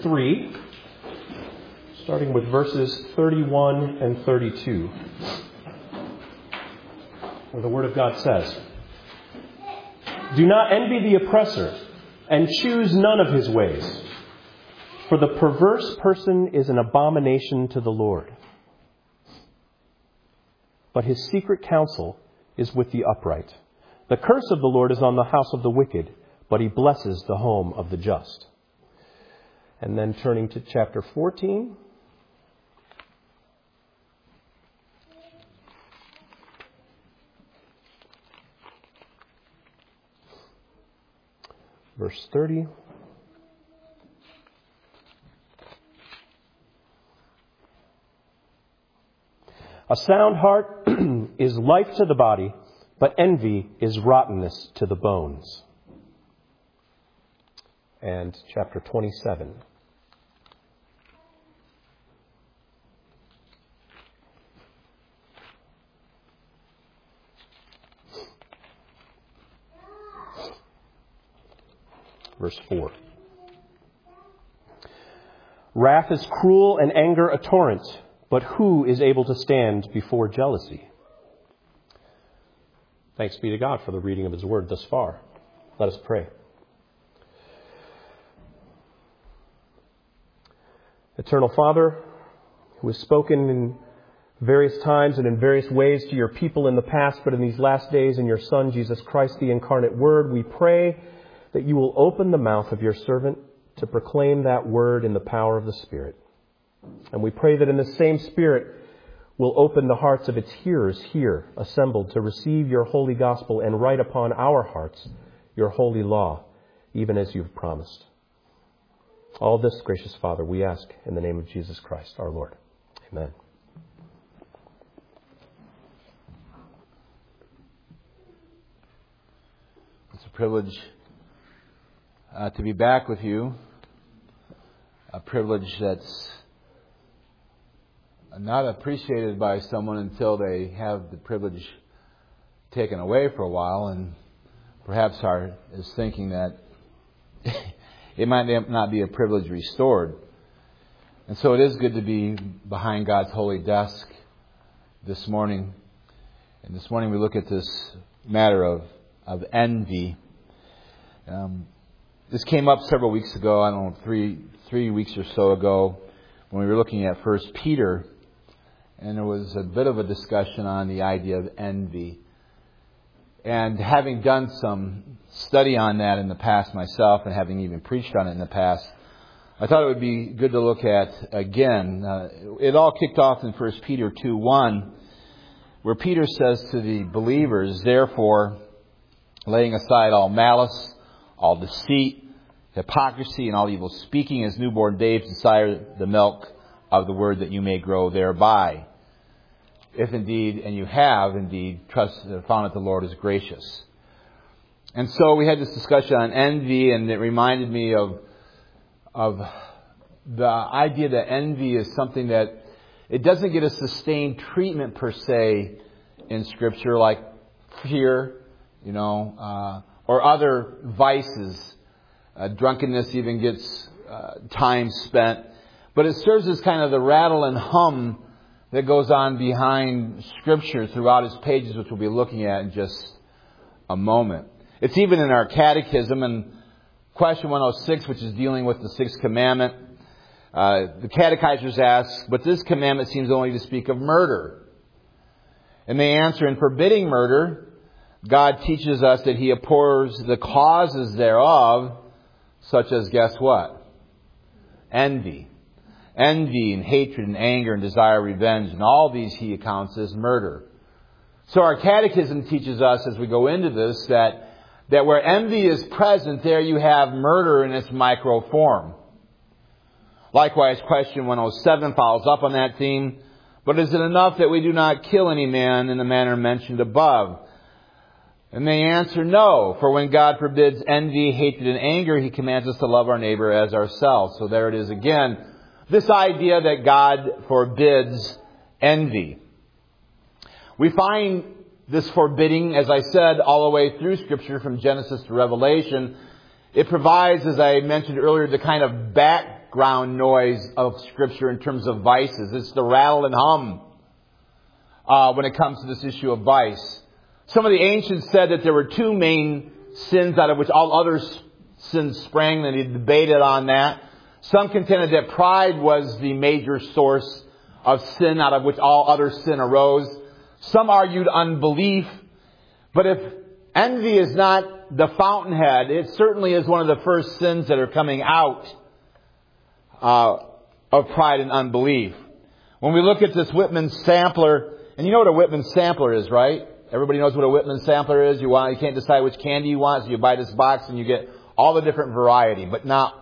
3, starting with verses 31 and 32, where the Word of God says, "Do not envy the oppressor, and choose none of his ways. For the perverse person is an abomination to the Lord. But his secret counsel is with the upright. The curse of the Lord is on the house of the wicked, but he blesses the home of the just." And then turning to chapter 14. Verse 30. "A sound heart is life to the body, but envy is rottenness to the bones." And chapter 27. Verse 4. "Wrath is cruel and anger a torrent, but who is able to stand before jealousy?" Thanks be to God for the reading of His Word thus far. Let us pray. Eternal Father, who has spoken in various times and in various ways to your people in the past, but in these last days in your Son, Jesus Christ, the incarnate Word, we pray that you will open the mouth of your servant to proclaim that word in the power of the Spirit. And we pray that in the same Spirit will open the hearts of its hearers here assembled to receive your holy gospel and write upon our hearts your holy law, even as you've promised. All this, gracious Father, we ask in the name of Jesus Christ, our Lord. Amen. It's a privilege to be back with you. A privilege that's not appreciated by someone until they have the privilege taken away for a while, and perhaps is thinking that it might not be a privilege restored. And so it is good to be behind God's holy desk this morning. And this morning we look at this matter of envy. This came up several weeks ago, I don't know, three weeks or so ago, when we were looking at 1 Peter. And there was a bit of a discussion on the idea of envy. And having done some study on that in the past myself, and having even preached on it in the past, I thought it would be good to look at again. It all kicked off in 1 Peter 2:1, where Peter says to the believers, "Therefore, laying aside all malice, all deceit, hypocrisy, and all evil speaking, as newborn babes desire the milk of the word, that you may grow thereby. If indeed, and you have indeed, found that the Lord is gracious." And so we had this discussion on envy, and it reminded me of the idea that envy is something that it doesn't get a sustained treatment per se in Scripture, like fear, or other vices. Drunkenness even gets time spent. But it serves as kind of the rattle and hum that goes on behind Scripture throughout its pages, which we'll be looking at in just a moment. It's even in our catechism, in question 106, which is dealing with the sixth commandment. The catechizers ask, "But this commandment seems only to speak of murder." And they answer, "In forbidding murder, God teaches us that He abhors the causes thereof, such as," guess what? Envy. Envy and hatred and anger and desire of revenge. And all these He accounts as murder. So our catechism teaches us as we go into this that where envy is present, there you have murder in its micro form. Likewise, question 107 follows up on that theme. "But is it enough that we do not kill any man in the manner mentioned above?" And they answer, "No, for when God forbids envy, hatred, and anger, He commands us to love our neighbor as ourselves." So there it is again. This idea that God forbids envy. We find this forbidding, as I said, all the way through Scripture from Genesis to Revelation. It provides, as I mentioned earlier, the kind of background noise of Scripture in terms of vices. It's the rattle and hum when it comes to this issue of vice. Some of the ancients said that there were two main sins out of which all other sins sprang, and they debated on that. Some contended that pride was the major source of sin out of which all other sin arose. Some argued unbelief. But if envy is not the fountainhead, it certainly is one of the first sins that are coming out of pride and unbelief. When we look at this Whitman sampler, and you know what a Whitman sampler is, right? Everybody knows what a Whitman sampler is. You can't decide which candy you want, so you buy this box and you get all the different variety, but not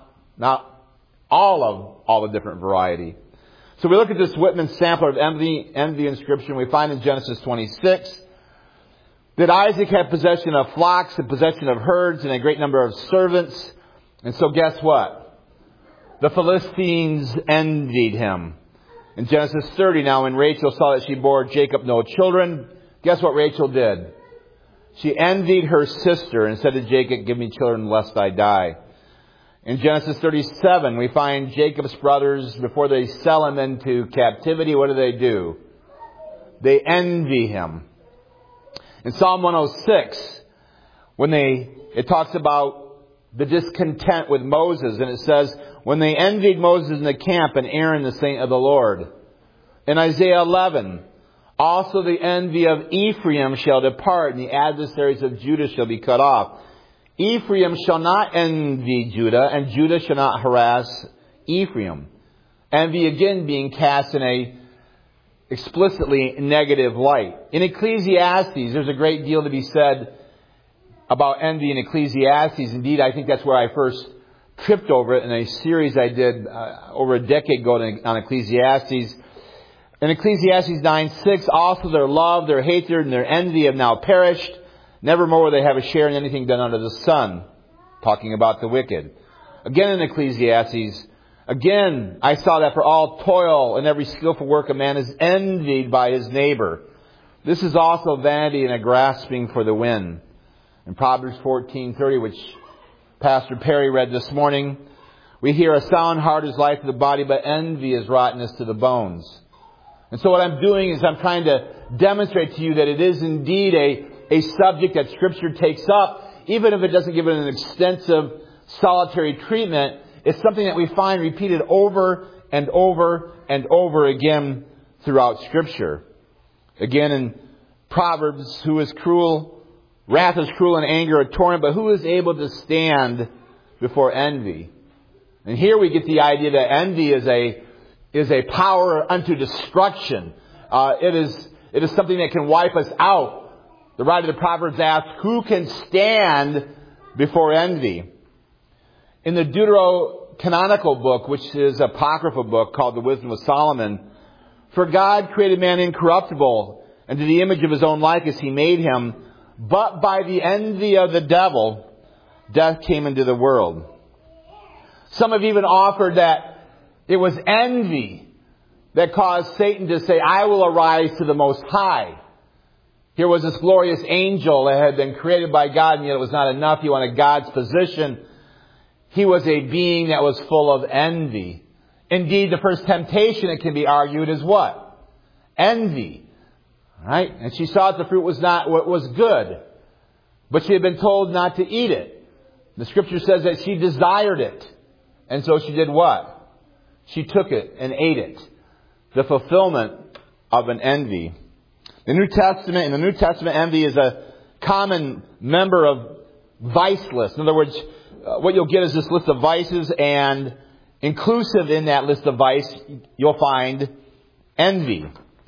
all the different variety. So we look at this Whitman sampler of envy in Scripture, and we find in Genesis 26 that Isaac had possession of flocks and possession of herds and a great number of servants. And so guess what? The Philistines envied him. In Genesis 30 now, when Rachel saw that she bore Jacob no children, guess what Rachel did? She envied her sister and said to Jacob, "Give me children lest I die." In Genesis 37, we find Jacob's brothers, before they sell him into captivity, what do? They envy him. In Psalm 106, it talks about the discontent with Moses, and it says, when they envied Moses in the camp and Aaron the saint of the Lord. In Isaiah 11, also the envy of Ephraim shall depart, and the adversaries of Judah shall be cut off. Ephraim shall not envy Judah, and Judah shall not harass Ephraim. Envy again being cast in a explicitly negative light. In Ecclesiastes, there's a great deal to be said about envy in Ecclesiastes. Indeed, I think that's where I first tripped over it in a series I did over a decade ago on Ecclesiastes. In Ecclesiastes 9:6, also their love, their hatred, and their envy have now perished. Nevermore will they have a share in anything done under the sun. Talking about the wicked. Again in Ecclesiastes, again, I saw that for all toil and every skillful work a man is envied by his neighbor. This is also vanity and a grasping for the wind. In Proverbs 14:30, which Pastor Perry read this morning, we hear a sound heart is life to the body, but envy is rottenness to the bones. And so what I'm doing is I'm trying to demonstrate to you that it is indeed a subject that Scripture takes up, even if it doesn't give it an extensive solitary treatment. It's something that we find repeated over and over and over again throughout Scripture. Again in Proverbs, who is cruel, wrath is cruel and anger a torrent, but who is able to stand before envy? And here we get the idea that envy is a power unto destruction. It is something that can wipe us out. The writer of the Proverbs asks, who can stand before envy? In the Deuterocanonical book, which is an apocryphal book called the Wisdom of Solomon, for God created man incorruptible, and to the image of his own likeness he made him, but by the envy of the devil, death came into the world. Some have even offered that it was envy that caused Satan to say, I will arise to the Most High. Here was this glorious angel that had been created by God, and yet it was not enough. He wanted God's position. He was a being that was full of envy. Indeed, the first temptation, it can be argued, is what? Envy. Right? And she saw that the fruit was not what was good. But she had been told not to eat it. The Scripture says that she desired it. And so she did what? She took it and ate it. The fulfillment of an envy. In the New Testament, envy is a common member of vice list. In other words, what you'll get is this list of vices, and inclusive in that list of vice, you'll find envy.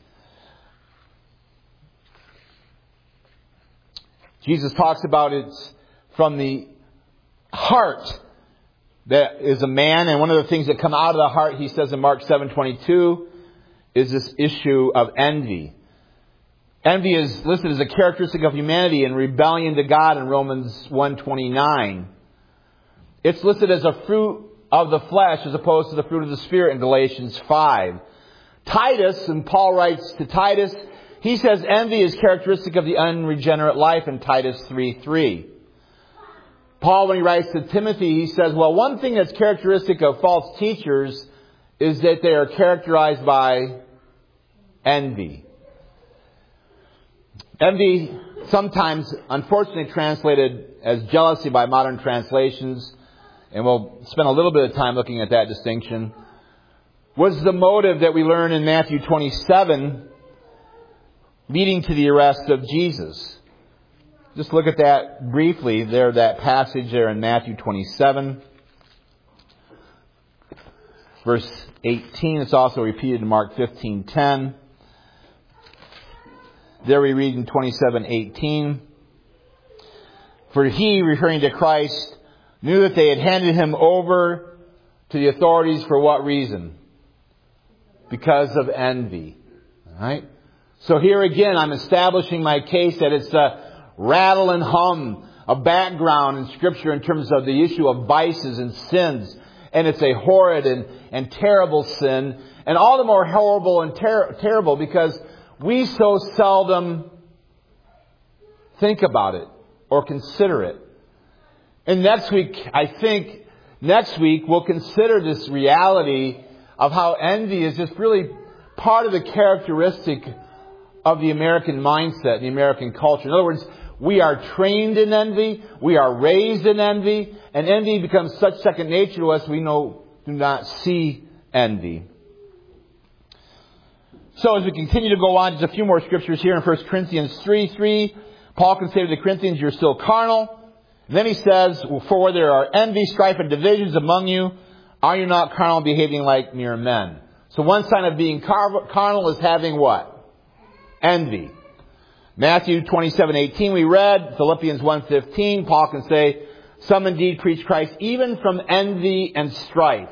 Jesus talks about it from the heart that is a man, and one of the things that come out of the heart, he says in Mark 7:22, is this issue of envy. Envy is listed as a characteristic of humanity in rebellion to God in Romans 1:29. It's listed as a fruit of the flesh as opposed to the fruit of the Spirit in Galatians 5. Titus, and Paul writes to Titus, he says envy is characteristic of the unregenerate life in Titus 3:3. Paul, when he writes to Timothy, he says, well, one thing that's characteristic of false teachers is that they are characterized by envy. Envy, sometimes unfortunately translated as jealousy by modern translations, and we'll spend a little bit of time looking at that distinction, was the motive that we learn in Matthew 27 leading to the arrest of Jesus. Just look at that briefly there, that passage there in Matthew 27, verse 18. It's also repeated in Mark 15:10. There we read in 27:18. For he, referring to Christ, knew that they had handed him over to the authorities for what reason? Because of envy. All right? So here again, I'm establishing my case that it's a rattle and hum, a background in Scripture in terms of the issue of vices and sins. And it's a horrid and terrible sin. And all the more horrible and terrible because we so seldom think about it or consider it. And next week, we'll consider this reality of how envy is just really part of the characteristic of the American mindset, the American culture. In other words, we are trained in envy, we are raised in envy, and envy becomes such second nature to us we do not see envy. So as we continue to go on, just a few more scriptures here in 1 Corinthians 3:3. Paul can say to the Corinthians, you're still carnal. And then he says, for where there are envy, strife, and divisions among you, are you not carnal, behaving like mere men? So one sign of being carnal is having what? Envy. Matthew 27:18 we read, Philippians 1:15, Paul can say, some indeed preach Christ even from envy and strife.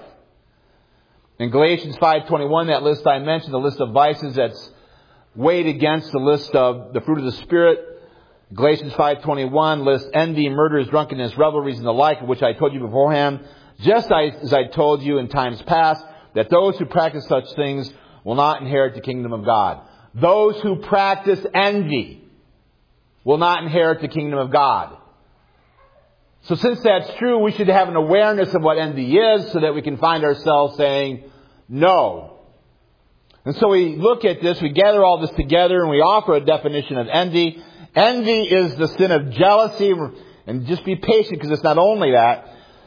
In Galatians 5:21, that list I mentioned, the list of vices that's weighed against the list of the fruit of the Spirit. Galatians 5:21 lists envy, murders, drunkenness, revelries, and the like, of which I told you beforehand, just as I told you in times past, that those who practice such things will not inherit the kingdom of God. Those who practice envy will not inherit the kingdom of God. So since that's true, we should have an awareness of what envy is so that we can find ourselves saying no. And so we look at this, we gather all this together, and we offer a definition of envy. Envy is the sin of jealousy, and just be patient because it's not only that.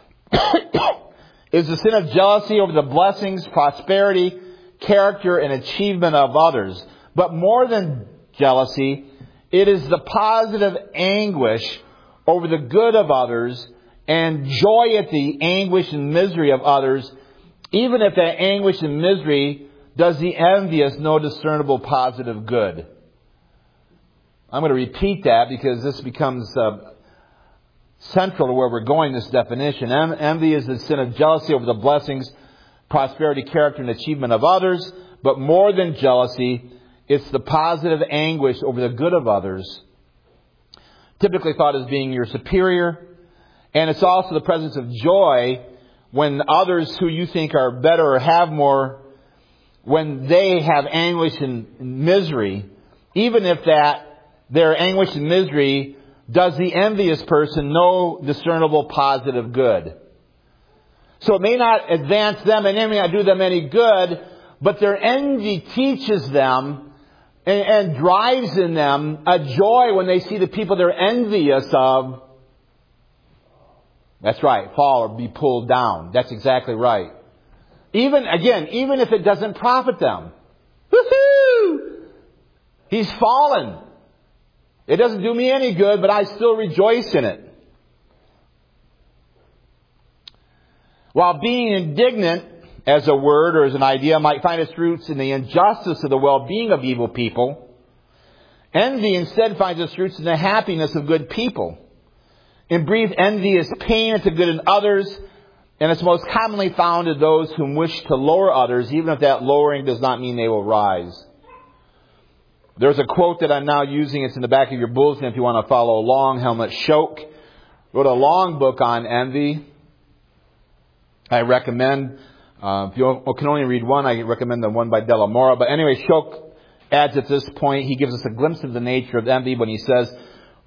It's the sin of jealousy over the blessings, prosperity, character, and achievement of others. But more than jealousy, it is the positive anguish over the good of others and joy at the anguish and misery of others, even if that anguish and misery does the envious no discernible positive good. I'm going to repeat that because this becomes central to where we're going, this definition. Envy is the sin of jealousy over the blessings, prosperity, character, and achievement of others. But more than jealousy, it's the positive anguish over the good of others. Typically thought as being your superior. And it's also the presence of joy when others who you think are better or have more, when they have anguish and misery, even if their anguish and misery does the envious person no discernible positive good. So it may not advance them and it may not do them any good, but their envy teaches them and drives in them a joy when they see the people they're envious of. That's right, fall or be pulled down. That's exactly right. Even if it doesn't profit them. Woohoo! He's fallen. It doesn't do me any good, but I still rejoice in it. While being indignant as a word or as an idea might find its roots in the injustice of the well-being of evil people, envy instead finds its roots in the happiness of good people. In brief, envy is pain at the good in others, and it's most commonly found in those who wish to lower others, even if that lowering does not mean they will rise. There's a quote that I'm now using. It's in the back of your bulletin if you want to follow along. Helmut Schoch wrote a long book on envy. I recommend, if you can only read one, I recommend the one by Della Mora. But anyway, Schoch adds at this point, he gives us a glimpse of the nature of envy when he says,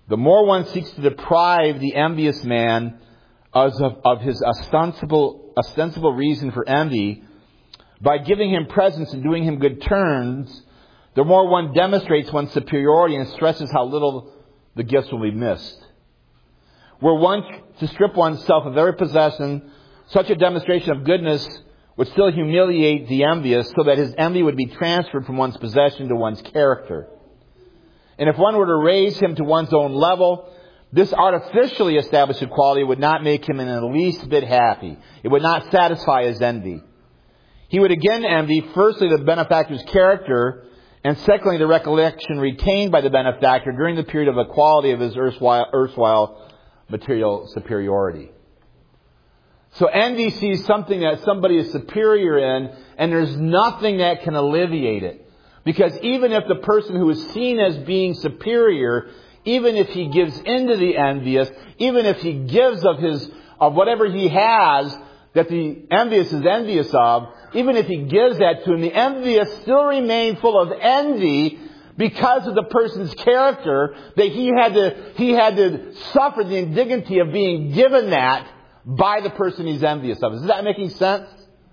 the more one seeks to deprive the envious man of his ostensible reason for envy by giving him presents and doing him good turns, the more one demonstrates one's superiority and stresses how little the gifts will be missed. Were one to strip oneself of every possession, such a demonstration of goodness would still humiliate the envious, so that his envy would be transferred from one's possession to one's character. And if one were to raise him to one's own level, this artificially established equality would not make him in the least bit happy. It would not satisfy his envy. He would again envy, firstly, the benefactor's character, and secondly, the recollection retained by the benefactor during the period of equality of his erstwhile material superiority. So envy sees something that somebody is superior in, and there's nothing that can alleviate it. Because even if the person who is seen as being superior, even if he gives into the envious, even if he gives of whatever he has that the envious is envious of, even if he gives that to him, the envious still remain full of envy because of the person's character, that he had to suffer the indignity of being given that by the person he's envious of. Is that making sense?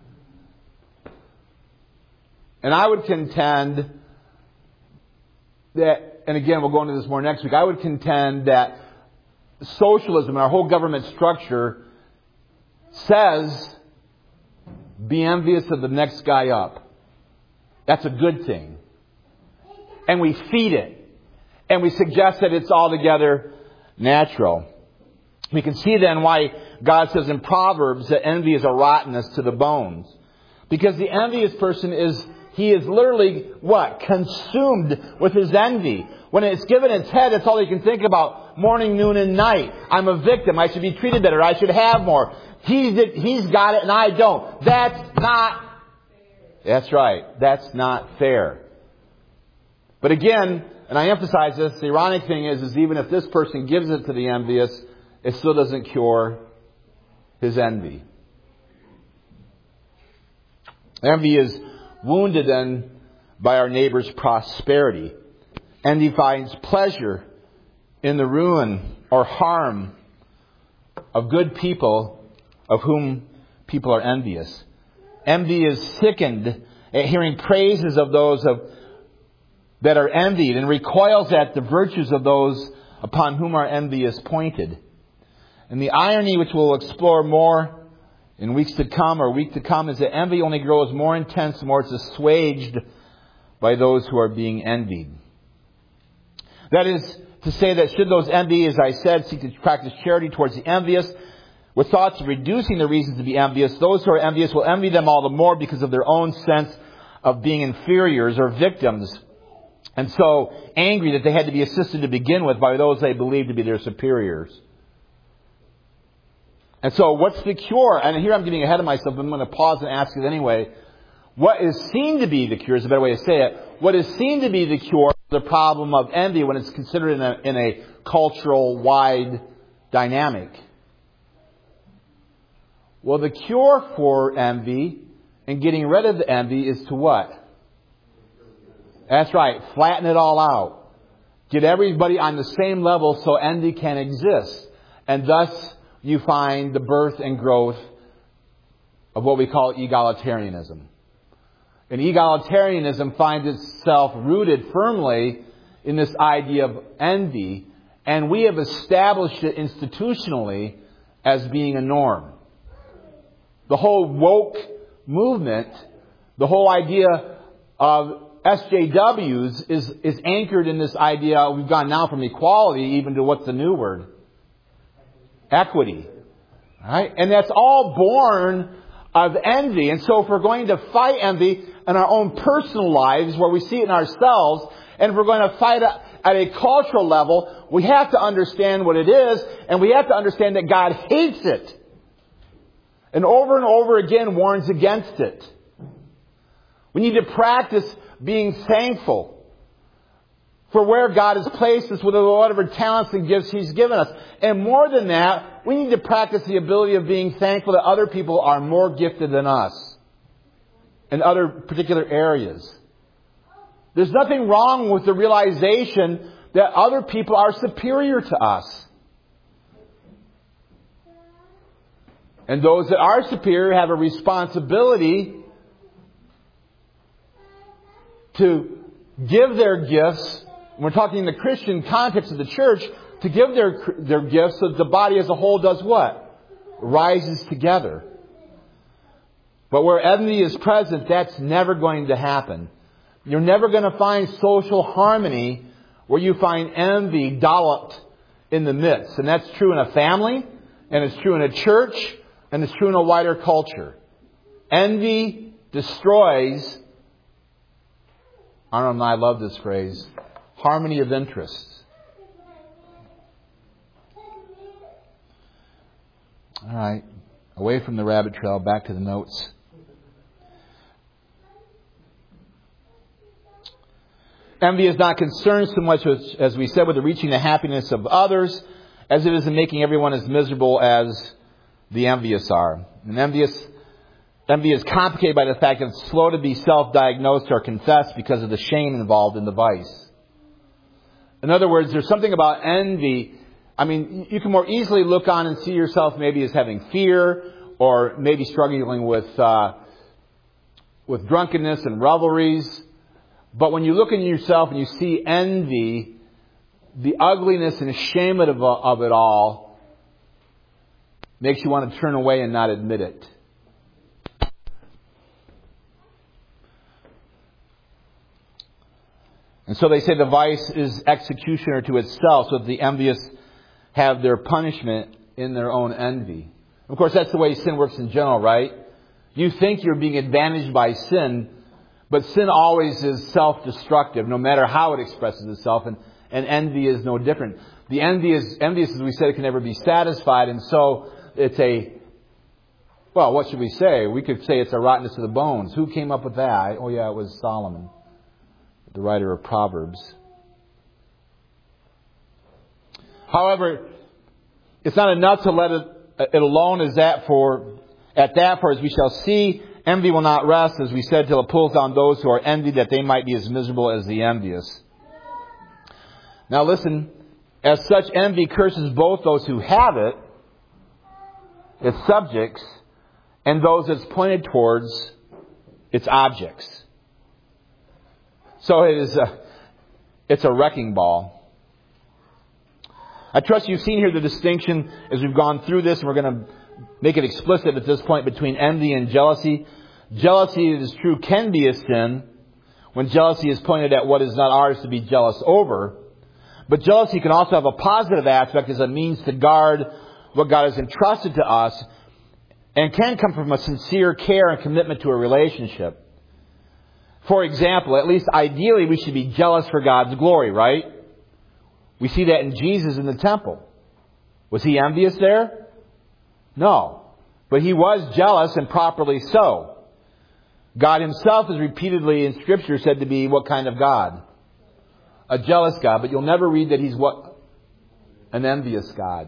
And I would contend that, and again, we'll go into this more next week, I would contend that socialism, our whole government structure, says, be envious of the next guy up. That's a good thing. And we feed it. And we suggest that it's altogether natural. We can see then why God says in Proverbs that envy is a rottenness to the bones. Because the envious person is literally, what? Consumed with his envy. When it's given its head, that's all he can think about. Morning, noon, and night. I'm a victim. I should be treated better. I should have more. He's got it and I don't. That's right. That's not fair. But again, and I emphasize this, the ironic thing is even if this person gives it to the envious, it still doesn't cure his envy. Envy is wounded then by our neighbor's prosperity. Envy finds pleasure in the ruin or harm of good people of whom people are envious. Envy is sickened at hearing praises of those that are envied, and recoils at the virtues of those upon whom our envy is pointed. And the irony, which we'll explore more in week to come, is that envy only grows more intense the more it's assuaged by those who are being envied. That is to say that should those envy, as I said, seek to practice charity towards the envious, with thoughts of reducing the reasons to be envious, those who are envious will envy them all the more because of their own sense of being inferiors or victims, and so angry that they had to be assisted to begin with by those they believe to be their superiors. And so what's the cure? And here I'm getting ahead of myself, but I'm going to pause and ask it anyway. What is seen to be the cure is a better way to say it. What is seen to be the cure for the problem of envy when it's considered in a cultural wide dynamic? Well, the cure for envy and getting rid of the envy is to what? That's right. Flatten it all out. Get everybody on the same level so envy can exist. And thus you find the birth and growth of what we call egalitarianism. And egalitarianism finds itself rooted firmly in this idea of envy. And we have established it institutionally as being a norm. The whole woke movement, the whole idea of SJWs is anchored in this idea. We've gone now from equality even to what's the new word? Equity. Right? And that's all born of envy. And so if we're going to fight envy in our own personal lives, where we see it in ourselves, and if we're going to fight at a cultural level, we have to understand what it is, and we have to understand that God hates it. And over again warns against it. We need to practice being thankful for where God has placed us with whatever talents and gifts He's given us. And more than that, we need to practice the ability of being thankful that other people are more gifted than us in other particular areas. There's nothing wrong with the realization that other people are superior to us. And those that are superior have a responsibility to give their gifts. We're talking in the Christian context of the church, to give their gifts so that the body as a whole does what? Rises together. But where envy is present, that's never going to happen. You're never going to find social harmony where you find envy dolloped in the midst. And that's true in a family, and it's true in a church, and it's true in a wider culture. Envy destroys, Arnold and I love this phrase, harmony of interests. All right, away from the rabbit trail, back to the notes. Envy is not concerned so much, as we said, with the reaching the happiness of others as it is in making everyone as miserable as the envious are. And envy is complicated by the fact that it's slow to be self-diagnosed or confessed because of the shame involved in the vice. In other words, there's something about envy. I mean, you can more easily look on and see yourself maybe as having fear or maybe struggling with drunkenness and revelries. But when you look in yourself and you see envy, the ugliness and shame of it all makes you want to turn away and not admit it. And so they say the vice is executioner to itself, so that the envious have their punishment in their own envy. Of course, that's the way sin works in general, right? You think you're being advantaged by sin, but sin always is self-destructive, no matter how it expresses itself, and envy is no different. The envious, as we said, it can never be satisfied, and so it's what should we say? We could say it's a rottenness of the bones. Who came up with that? Oh yeah, it was Solomon, the writer of Proverbs. However, it's not enough to let it alone as that for as we shall see, envy will not rest, as we said, till it pulls down those who are envied, that they might be as miserable as the envious. Now listen, as such, envy curses both those who have it, its subjects, and those it's pointed towards, its objects. So it's a wrecking ball. I trust you've seen here the distinction as we've gone through this, and we're going to make it explicit at this point between envy and jealousy. Jealousy, it is true, can be a sin when jealousy is pointed at what is not ours to be jealous over. But jealousy can also have a positive aspect as a means to guard what God has entrusted to us, and can come from a sincere care and commitment to a relationship. For example, at least ideally, we should be jealous for God's glory, right? We see that in Jesus in the temple. Was he envious there? No. But he was jealous, and properly so. God himself is repeatedly in Scripture said to be what kind of God? A jealous God. But you'll never read that he's what? An envious God.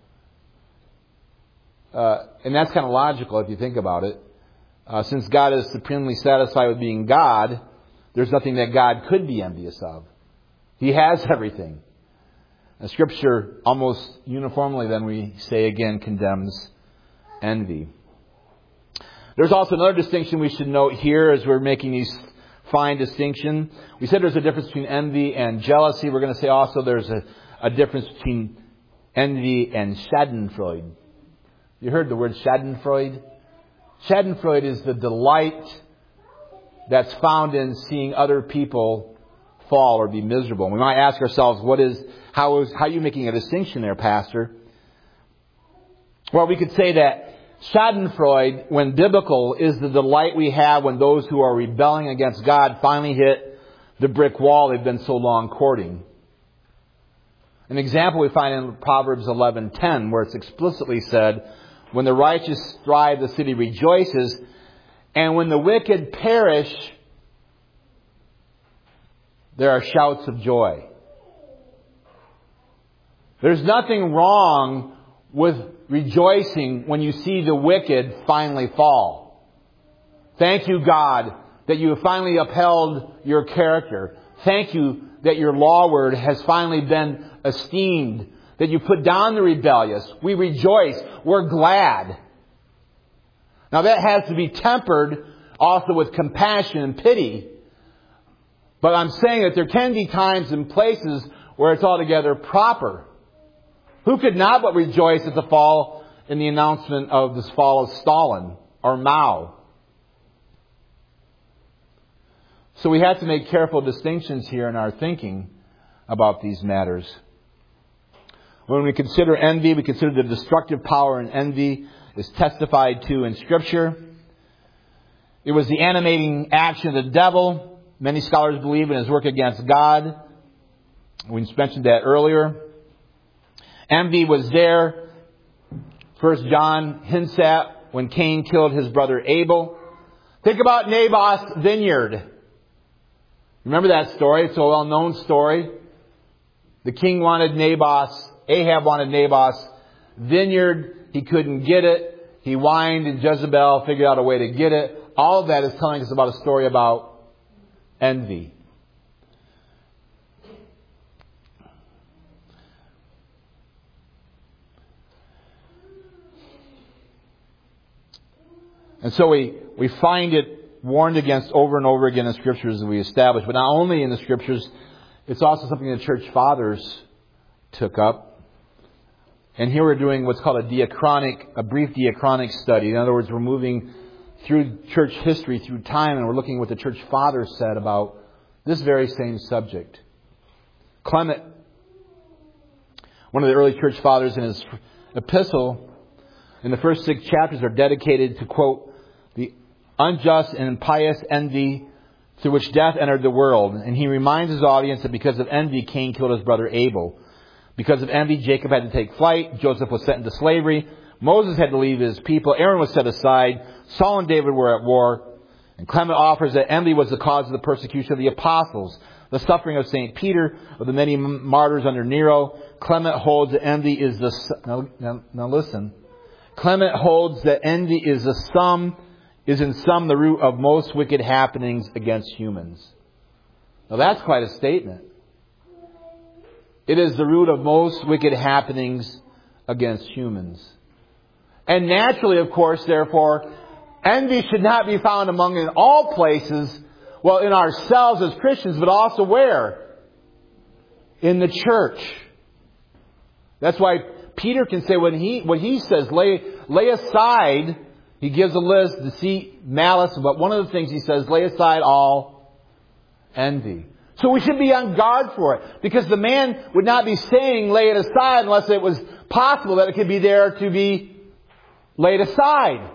And that's kind of logical if you think about it. Since God is supremely satisfied with being God, there's nothing that God could be envious of. He has everything. And Scripture almost uniformly, then we say again, condemns envy. There's also another distinction we should note here as we're making these fine distinction. We said there's a difference between envy and jealousy. We're going to say also there's a difference between envy and schadenfreude. You heard the word schadenfreude? Schadenfreude is the delight that's found in seeing other people fall or be miserable. And we might ask ourselves, how are you making a distinction there, Pastor? Well, we could say that schadenfreude, when biblical, is the delight we have when those who are rebelling against God finally hit the brick wall they've been so long courting. An example we find in Proverbs 11:10, where it's explicitly said, "When the righteous thrive, the city rejoices, and when the wicked perish, there are shouts of joy." There's nothing wrong with rejoicing when you see the wicked finally fall. Thank you, God, that you have finally upheld your character. Thank you that your law word has finally been esteemed, that you put down the rebellious. We rejoice. We're glad. Now that has to be tempered also with compassion and pity. But I'm saying that there can be times and places where it's altogether proper. Who could not but rejoice at the fall in the announcement of this fall of Stalin or Mao? So we have to make careful distinctions here in our thinking about these matters. When we consider envy, we consider the destructive power in envy is testified to in Scripture. It was the animating action of the devil. Many scholars believe in his work against God. We mentioned that earlier. Envy was there. 1 John hints at when Cain killed his brother Abel. Think about Naboth's vineyard. Remember that story? It's a well-known story. The king Ahab wanted Naboth's vineyard. He couldn't get it. He whined, and Jezebel figured out a way to get it. All of that is telling us about a story about envy. And so we find it warned against over and over again in Scriptures as we established. But not only in the Scriptures, it's also something the Church Fathers took up. And here we're doing what's called a brief diachronic study. In other words, we're moving through church history, through time, and we're looking at what the Church Fathers said about this very same subject. Clement, one of the early Church Fathers, in his epistle, in the first 6 chapters, are dedicated to, quote, the unjust and impious envy through which death entered the world. And he reminds his audience that because of envy, Cain killed his brother Abel. Because of envy, Jacob had to take flight. Joseph was sent into slavery. Moses had to leave his people. Aaron was set aside. Saul and David were at war. And Clement offers that envy was the cause of the persecution of the apostles, the suffering of St. Peter, of the many martyrs under Nero. Clement holds that envy is now listen. Clement holds that envy is in sum the root of most wicked happenings against humans. Now that's quite a statement. It is the root of most wicked happenings against humans. And naturally, of course, therefore, envy should not be found among in all places, well, in ourselves as Christians, but also where? In the church. That's why Peter can say when he says, lay aside, he gives a list, deceit, malice, but one of the things he says, lay aside all envy. So we should be on guard for it. Because the man would not be saying lay it aside unless it was possible that it could be there to be laid aside.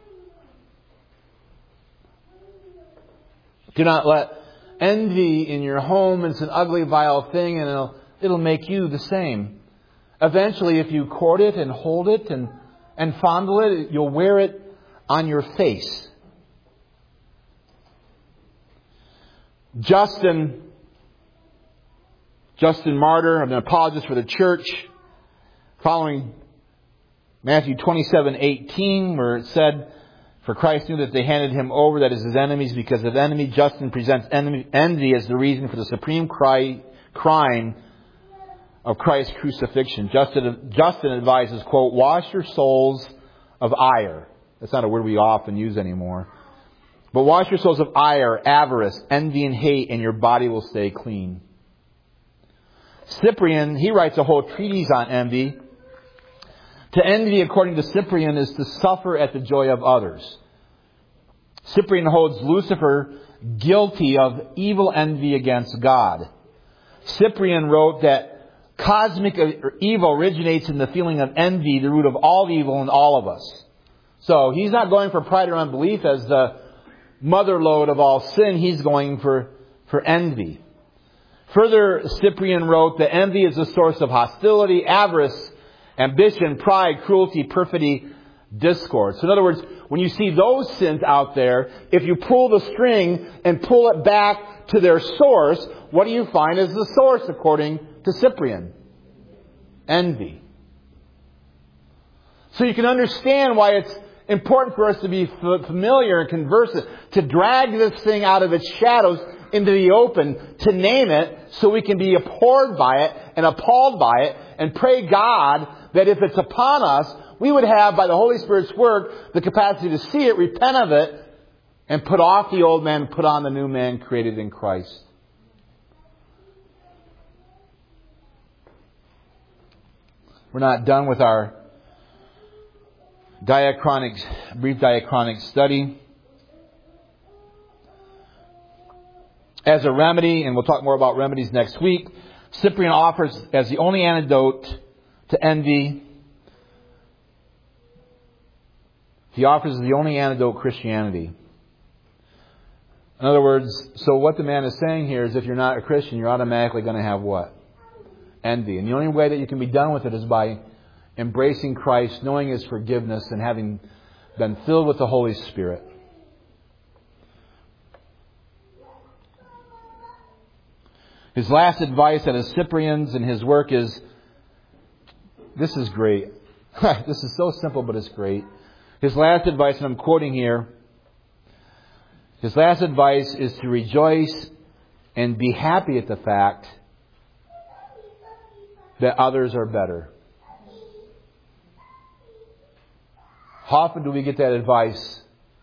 Do not let envy in your home. It's an ugly, vile thing, and it'll make you the same. Eventually, if you court it and hold it and fondle it, you'll wear it on your face. Justin Martyr, an apologist for the church, following Matthew 27:18, where it said, for Christ knew that they handed him over, that is his enemies, because of envy. Justin presents envy as the reason for the supreme crime of Christ's crucifixion. Justin advises, quote, wash your souls of ire. That's not a word we often use anymore. But wash your souls of ire, avarice, envy, and hate, and your body will stay clean. Cyprian, he writes a whole treatise on envy. To envy, according to Cyprian, is to suffer at the joy of others. Cyprian holds Lucifer guilty of evil envy against God. Cyprian wrote that cosmic evil originates in the feeling of envy, the root of all evil in all of us. So he's not going for pride or unbelief as the mother lode of all sin. He's going for envy. Further, Cyprian wrote that envy is a source of hostility, avarice, ambition, pride, cruelty, perfidy, discord. So in other words, when you see those sins out there, if you pull the string and pull it back to their source, what do you find as the source according to Cyprian? Envy. So you can understand why it's important for us to be familiar and conversant, to drag this thing out of its shadows into the open to name it so we can be abhorred by it and appalled by it and pray God that if it's upon us, we would have, by the Holy Spirit's work, the capacity to see it, repent of it, and put off the old man and put on the new man created in Christ. We're not done with our brief diachronic study. As a remedy, and we'll talk more about remedies next week, Cyprian offers as the only antidote to envy, he offers the only antidote Christianity. In other words, so what the man is saying here is if you're not a Christian, you're automatically going to have what? Envy. And the only way that you can be done with it is by embracing Christ, knowing His forgiveness, and having been filled with the Holy Spirit. His last advice at his Cyprian's and his work is, this is great. This is so simple, but it's great. His last advice, and I'm quoting here, his last advice is to rejoice and be happy at the fact that others are better. How often do we get that advice?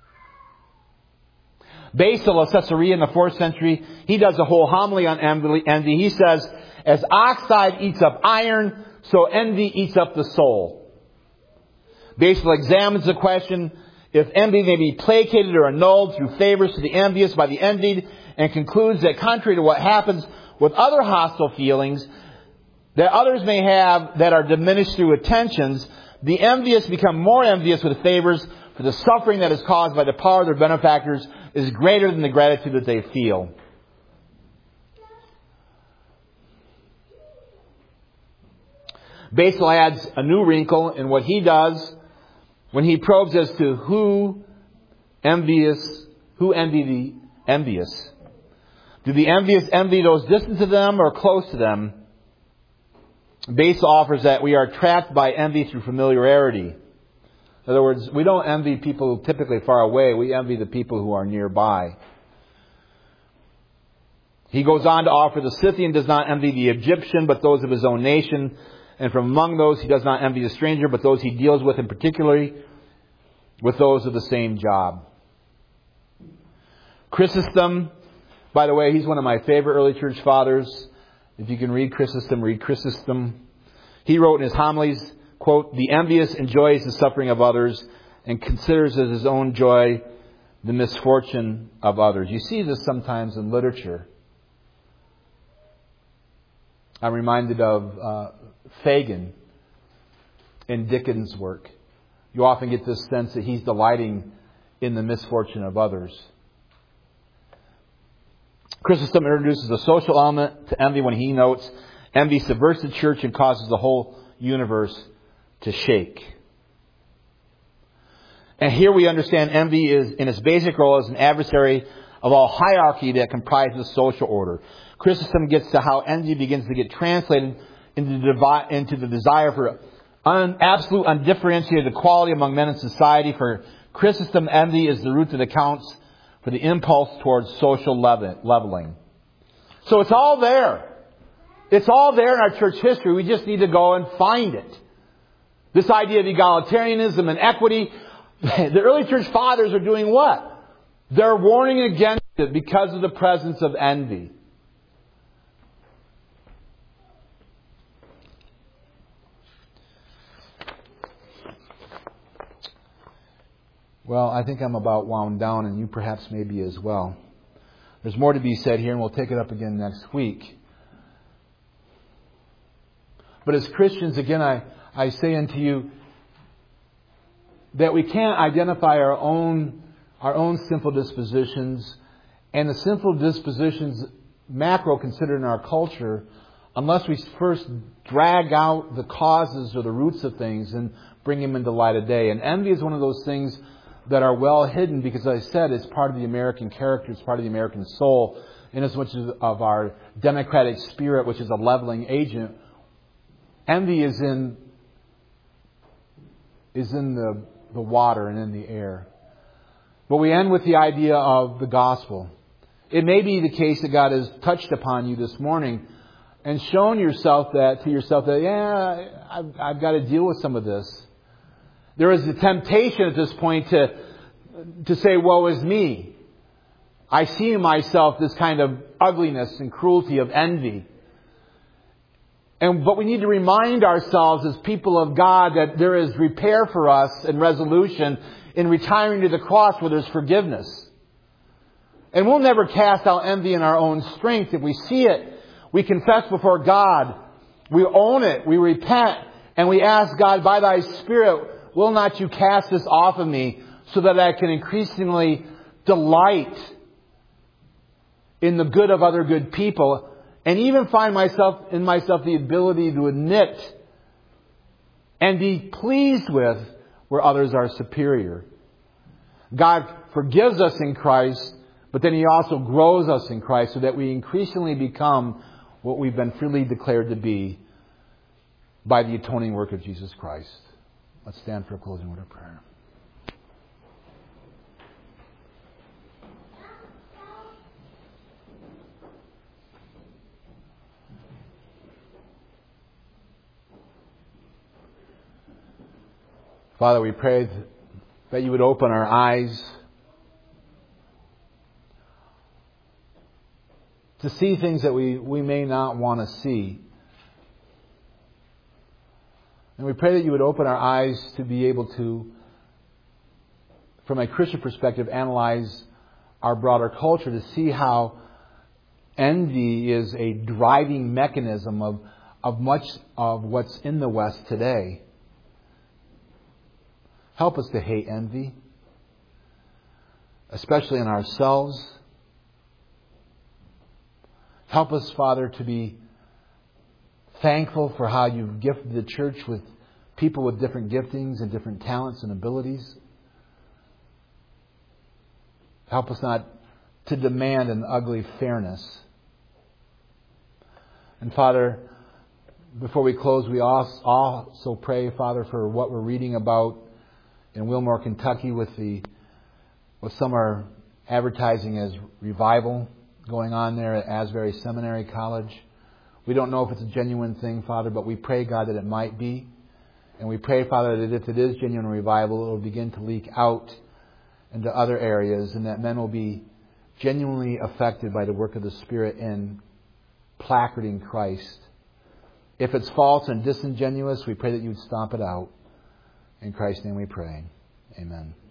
Basil of Caesarea in the 4th century, he does a whole homily on envy. He says, as oxide eats up iron, so envy eats up the soul. Basil examines the question if envy may be placated or annulled through favors to the envious by the envied, and concludes that contrary to what happens with other hostile feelings that others may have that are diminished through attentions, the envious become more envious with favors, for the suffering that is caused by the power of their benefactors is greater than the gratitude that they feel. Basil adds a new wrinkle in what he does when he probes as to who envy the envious. Do the envious envy those distant to them or close to them? Basil offers that we are trapped by envy through familiarity. In other words, we don't envy people typically far away. We envy the people who are nearby. He goes on to offer the Scythian does not envy the Egyptian, but those of his own nation. And from among those, he does not envy the stranger, but those he deals with, and particularly with those of the same job. Chrysostom, by the way, he's one of my favorite early church fathers. If you can read Chrysostom, read Chrysostom. He wrote in his homilies, quote, the envious enjoys the suffering of others and considers as his own joy the misfortune of others. You see this sometimes in literature. I'm reminded of Fagin in Dickens' work. You often get this sense that he's delighting in the misfortune of others. Chrysostom introduces a social element to envy when he notes, envy subverts the church and causes the whole universe to shake. And here we understand envy is in its basic role as an adversary of all hierarchy that comprises social order. Chrysostom gets to how envy begins to get translated into the desire for absolute undifferentiated equality among men in society. For Chrysostom, envy is the root that accounts for the impulse towards social leveling. So it's all there. It's all there in our church history. We just need to go and find it. This idea of egalitarianism and equity, the early church fathers are doing what? They're warning against it because of the presence of envy. Well, I think I'm about wound down, and you perhaps may be as well. There's more to be said here, and we'll take it up again next week. But as Christians, again, I say unto you that we can't identify our own sinful dispositions and the sinful dispositions macro considered in our culture unless we first drag out the causes or the roots of things and bring them into light of day. And envy is one of those things that are well hidden because, as I said, it's part of the American character, it's part of the American soul, in as much as of our democratic spirit, which is a leveling agent. Envy is in the water and in the air. But we end with the idea of the gospel. It may be the case that God has touched upon you this morning and shown yourself that I've got to deal with some of this. There is a temptation at this point to say, woe is me. I see in myself this kind of ugliness and cruelty of envy. But we need to remind ourselves as people of God that there is repair for us and resolution in retiring to the cross where there's forgiveness. And we'll never cast out envy in our own strength. If we see it, we confess before God. We own it. We repent. And we ask God, by Thy Spirit, will not You cast this off of me so that I can increasingly delight in the good of other good people and even find in myself the ability to admit and be pleased with where others are superior. God forgives us in Christ, but then He also grows us in Christ so that we increasingly become what we've been freely declared to be by the atoning work of Jesus Christ. Let's stand for a closing word of prayer. Father, we pray that You would open our eyes to see things that we may not want to see. And we pray that You would open our eyes to be able to, from a Christian perspective, analyze our broader culture to see how envy is a driving mechanism of much of what's in the West today. Help us to hate envy, especially in ourselves. Help us, Father, to be thankful for how You've gifted the church with people with different giftings and different talents and abilities. Help us not to demand an ugly fairness. And Father, before we close, we also pray, Father, for what we're reading about in Wilmore, Kentucky, with some are advertising as revival going on there at Asbury Seminary College. We don't know if it's a genuine thing, Father, but we pray, God, that it might be. And we pray, Father, that if it is genuine revival, it will begin to leak out into other areas and that men will be genuinely affected by the work of the Spirit in placarding Christ. If it's false and disingenuous, we pray that You would stomp it out. In Christ's name we pray. Amen.